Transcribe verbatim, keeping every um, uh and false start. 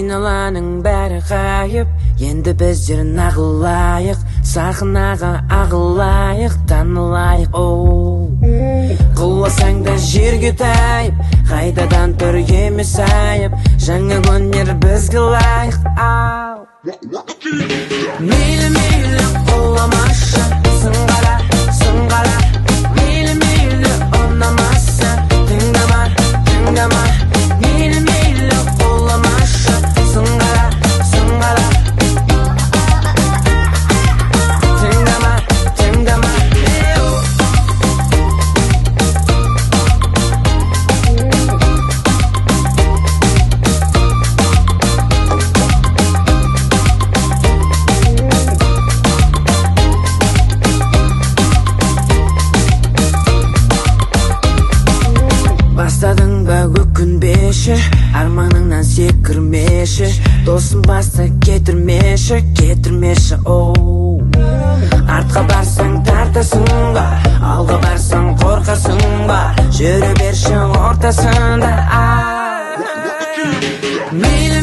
айналаның бәрі ғайып, енді біздер нағылайық, сахнаға ағылайық, танылайық. Оу, құласаң да жерге тайып, қайтадан тұр емес айып, жаңа өнер бізге лайық. Ау, мейлі мейлі құламашы, сыңғара сыңғара, мейлі мейлі ұнамаса, тыңдама тыңдама, мейлі мейлі құламашы, сыңғара сыңғара, тыңдама тыңдама. Бастадың ба өкінбеші, арманыңнан секірмеші, досың басты кетірмеші, кетірмеші. Оу, артқа барсаң тартасың ба, алға барсаң қорқасың ба, жүре берші ортасында. Мейлі